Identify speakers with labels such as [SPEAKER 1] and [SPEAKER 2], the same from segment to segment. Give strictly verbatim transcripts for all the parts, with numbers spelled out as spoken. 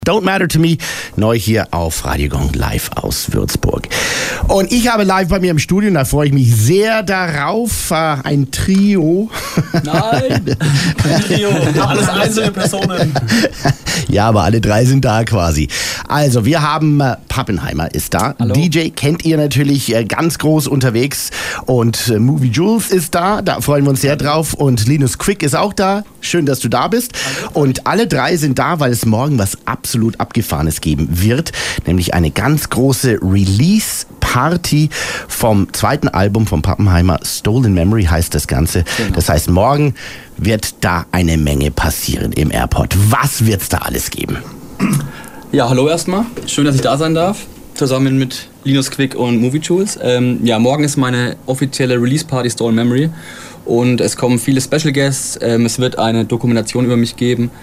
[SPEAKER 1] Don't Matter to Me, neu hier auf Radio Gong live aus Würzburg. Und ich habe live bei mir im Studio, und da freue ich mich sehr darauf, ein Trio.
[SPEAKER 2] Nein, kein Trio, alles einzelne Personen.
[SPEAKER 1] Ja, aber alle drei sind da quasi. Also, wir haben äh, Pappenheimer ist da.
[SPEAKER 2] Hallo.
[SPEAKER 1] D J kennt ihr natürlich, äh, ganz groß unterwegs. Und äh, Movie Jules ist da, da freuen wir uns sehr drauf. Und Linus Quick ist auch da. Schön, dass du da bist. Hallo. Und alle drei sind da, weil es morgen was absolut Abgefahrenes geben wird. Nämlich eine ganz große Release-Party vom zweiten Album von Pappenheimer. Stolen Memory heißt das Ganze. Genau. Das heißt, morgen wird da eine Menge passieren im Airport. Was wird's da alles geben?
[SPEAKER 2] Ja, hallo erstmal. Schön, dass ich da sein darf. Zusammen mit Linus Quick und Movie Jules. Ähm, ja, morgen ist meine offizielle Release-Party Stolen Memory. Und es kommen viele Special Guests. Ähm, es wird eine Dokumentation über mich geben,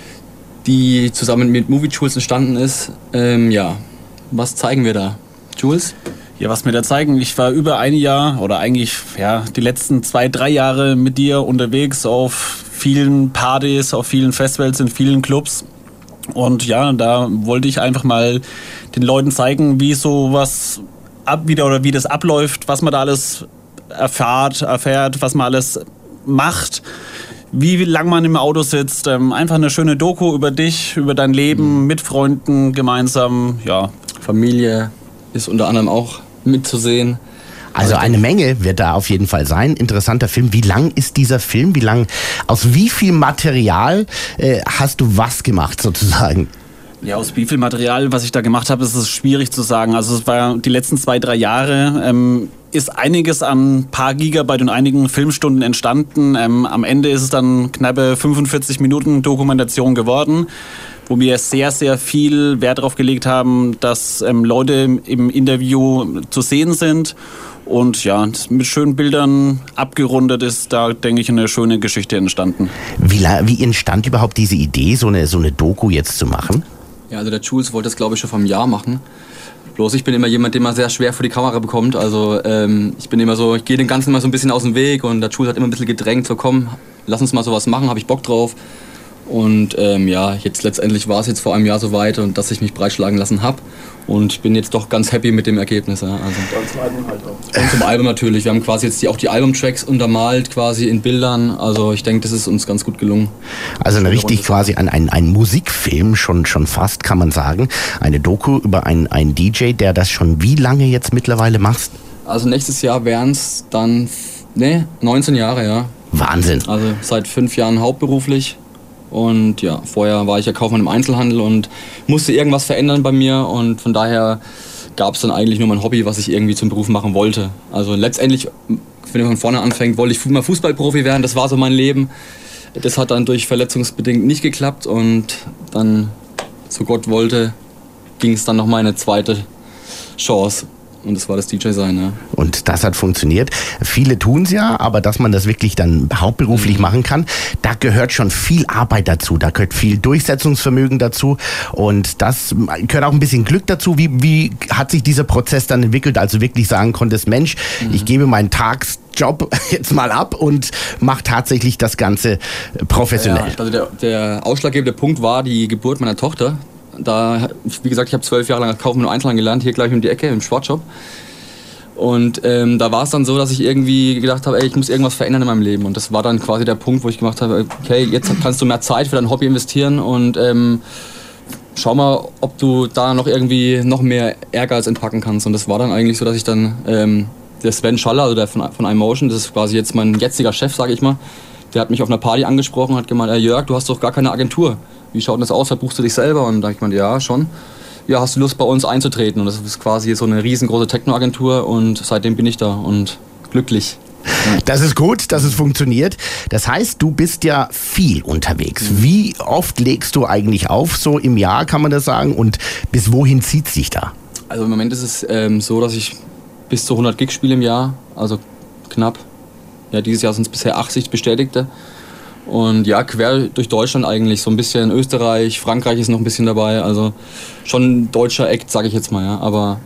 [SPEAKER 2] die zusammen mit Movie Jules entstanden ist. Ähm, ja, was zeigen wir da? Jules?
[SPEAKER 3] Ja, was wir da zeigen, ich war über ein Jahr oder eigentlich ja, die letzten zwei, drei Jahre mit dir unterwegs auf vielen Partys, auf vielen Festivals, in vielen Clubs. Und ja, da wollte ich einfach mal den Leuten zeigen, wie sowas ab wieder oder wie das abläuft, was man da alles erfährt, erfährt, was man alles macht, wie lange man im Auto sitzt. Ähm, einfach eine schöne Doku über dich, über dein Leben, mit Freunden gemeinsam, ja.
[SPEAKER 2] Familie ist unter anderem auch mitzusehen.
[SPEAKER 1] Also eine Menge wird da auf jeden Fall sein. Interessanter Film. Wie lang ist dieser Film? Wie lang, aus wie viel Material äh, hast du was gemacht sozusagen?
[SPEAKER 3] Ja, aus wie viel Material, was ich da gemacht habe, ist es schwierig zu sagen. Also es war die letzten zwei, drei Jahre, ähm, ist einiges an paar Gigabyte und einigen Filmstunden entstanden. Ähm, am Ende ist es dann knappe fünfundvierzig Minuten Dokumentation geworden, wo wir sehr, sehr viel Wert darauf gelegt haben, dass ähm, Leute im Interview zu sehen sind. Und ja, mit schönen Bildern abgerundet ist da, denke ich, eine schöne Geschichte entstanden.
[SPEAKER 1] Wie, wie entstand überhaupt diese Idee, so eine, so eine Doku jetzt zu machen?
[SPEAKER 2] Ja, also der Jules wollte das, glaube ich, schon vor einem Jahr machen. Bloß ich bin immer jemand, den man sehr schwer vor die Kamera bekommt. Also ähm, ich bin immer so, ich gehe dem Ganzen mal so ein bisschen aus dem Weg. Und der Jules hat immer ein bisschen gedrängt, so komm, lass uns mal sowas machen, habe ich Bock drauf. Und ähm, ja, jetzt letztendlich war es jetzt vor einem Jahr so weit, und dass ich mich breitschlagen lassen habe. Und ich bin jetzt doch ganz happy mit dem Ergebnis. Ja. Also,
[SPEAKER 3] und zum Album halt auch.
[SPEAKER 2] Und zum Album natürlich. Wir haben quasi jetzt die, auch die Albumtracks untermalt quasi in Bildern. Also ich denke, das ist uns ganz gut gelungen.
[SPEAKER 1] Also eine richtig quasi ein, ein, ein Musikfilm, schon, schon fast kann man sagen. Eine Doku über einen, einen D J, der das schon wie lange jetzt mittlerweile macht?
[SPEAKER 2] Also nächstes Jahr wären es dann, ne, neunzehn Jahre, ja.
[SPEAKER 1] Wahnsinn.
[SPEAKER 2] Also seit fünf Jahren hauptberuflich. Und ja, vorher war ich ja Kaufmann im Einzelhandel und musste irgendwas verändern bei mir. Und von daher gab es dann eigentlich nur mein Hobby, was ich irgendwie zum Beruf machen wollte. Also letztendlich, wenn man von vorne anfängt, wollte ich mal Fußballprofi werden. Das war so mein Leben. Das hat dann durch verletzungsbedingt nicht geklappt. Und dann, so Gott wollte, ging es dann noch meine zweite Chance. Und das war das D J-Sein, ja.
[SPEAKER 1] Und das hat funktioniert. Viele tun es ja, aber dass man das wirklich dann hauptberuflich mhm. machen kann, da gehört schon viel Arbeit dazu, da gehört viel Durchsetzungsvermögen dazu und das gehört auch ein bisschen Glück dazu. Wie, wie hat sich dieser Prozess dann entwickelt, als du wirklich sagen konntest, Mensch, mhm. ich gebe meinen Tagsjob jetzt mal ab und mache tatsächlich das Ganze professionell?
[SPEAKER 2] Ja, also der, der ausschlaggebende Punkt war die Geburt meiner Tochter. Da, wie gesagt, ich habe zwölf Jahre lang als Kaufmann im Einzelhandel gelernt, hier gleich um die Ecke im Sportshop. Und ähm, da war es dann so, dass ich irgendwie gedacht habe, ey, ich muss irgendwas verändern in meinem Leben. Und das war dann quasi der Punkt, wo ich gemacht habe, okay, jetzt kannst du mehr Zeit für dein Hobby investieren und ähm, schau mal, ob du da noch irgendwie noch mehr Ehrgeiz entpacken kannst. Und das war dann eigentlich so, dass ich dann, ähm, der Sven Schaller, also der von, von iMotion, das ist quasi jetzt mein jetziger Chef, sage ich mal, der hat mich auf einer Party angesprochen und hat gemeint, ey Jörg, du hast doch gar keine Agentur. Wie schaut denn das aus? Verbuchst du dich selber? Und da dachte ich mir, ja, schon. Ja, hast du Lust, bei uns einzutreten? Und das ist quasi so eine riesengroße Techno-Agentur und seitdem bin ich da und glücklich. Ja.
[SPEAKER 1] Das ist gut, dass es funktioniert. Das heißt, du bist ja viel unterwegs. Mhm. Wie oft legst du eigentlich auf, so im Jahr kann man das sagen? Und bis wohin zieht es dich da?
[SPEAKER 2] Also im Moment ist es ähm, so, dass ich bis zu hundert Gigs spiele im Jahr, also knapp. Ja, dieses Jahr sind es bisher achtzig Bestätigte. Und ja, quer durch Deutschland eigentlich, so ein bisschen Österreich, Frankreich ist noch ein bisschen dabei, also schon ein deutscher Act, sage ich jetzt mal, ja, aber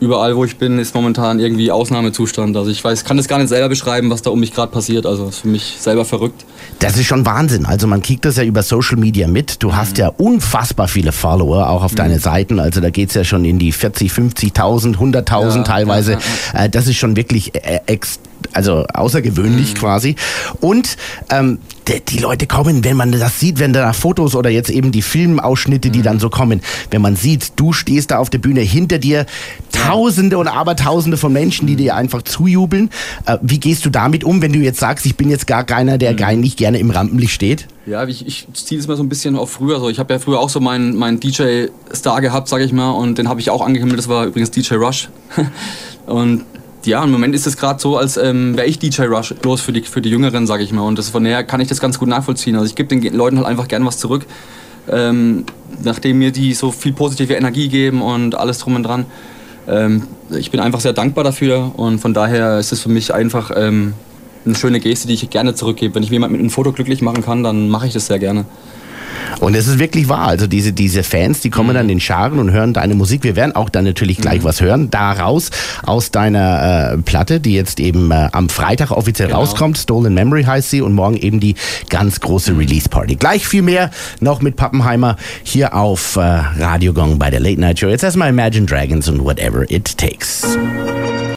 [SPEAKER 2] überall, wo ich bin, ist momentan irgendwie Ausnahmezustand. Also ich weiß, kann das gar nicht selber beschreiben, was da um mich gerade passiert. Also ist für mich selber verrückt.
[SPEAKER 1] Das ist schon Wahnsinn. Also man kriegt das ja über Social Media mit. Du hast mhm. ja unfassbar viele Follower auch auf mhm. deine Seiten. Also da geht's ja schon in die vierzig, fünfzigtausend, hunderttausend ja, teilweise. Ja, ja, ja. Das ist schon wirklich ex also außergewöhnlich mhm. quasi. Und ähm, die, die Leute kommen, wenn man das sieht, wenn da Fotos oder jetzt eben die Filmausschnitte, die mhm. dann so kommen, wenn man sieht, du stehst da auf der Bühne, hinter dir Tausende und Abertausende von Menschen, die dir einfach zujubeln. Äh, wie gehst du damit um, wenn du jetzt sagst, ich bin jetzt gar keiner, der mhm. gar nicht gerne im Rampenlicht steht?
[SPEAKER 2] Ja, ich, ich ziehe das mal so ein bisschen auf früher. So, ich habe ja früher auch so meinen, meinen D J-Star gehabt, sage ich mal, und den habe ich auch angehimmelt. Das war übrigens D J Rush. Und ja, im Moment ist es gerade so, als ähm, wäre ich D J Rush, bloß für die, für die Jüngeren, sage ich mal. Und das, von daher kann ich das ganz gut nachvollziehen. Also ich gebe den Leuten halt einfach gern was zurück, ähm, nachdem mir die so viel positive Energie geben und alles drum und dran. Ähm, ich bin einfach sehr dankbar dafür und von daher ist es für mich einfach ähm, eine schöne Geste, die ich gerne zurückgebe. Wenn ich jemanden mit einem Foto glücklich machen kann, dann mache ich das sehr gerne.
[SPEAKER 1] Und es ist wirklich wahr, also diese, diese Fans, die kommen dann in Scharen und hören deine Musik. Wir werden auch dann natürlich gleich mhm. was hören, daraus, aus deiner äh, Platte, die jetzt eben äh, am Freitag offiziell genau. rauskommt. Stolen Memory heißt sie und morgen eben die ganz große Release-Party. Gleich viel mehr noch mit Pappenheimer hier auf äh, Radio Gong bei der Late Night Show. Jetzt erstmal Imagine Dragons und Whatever It Takes.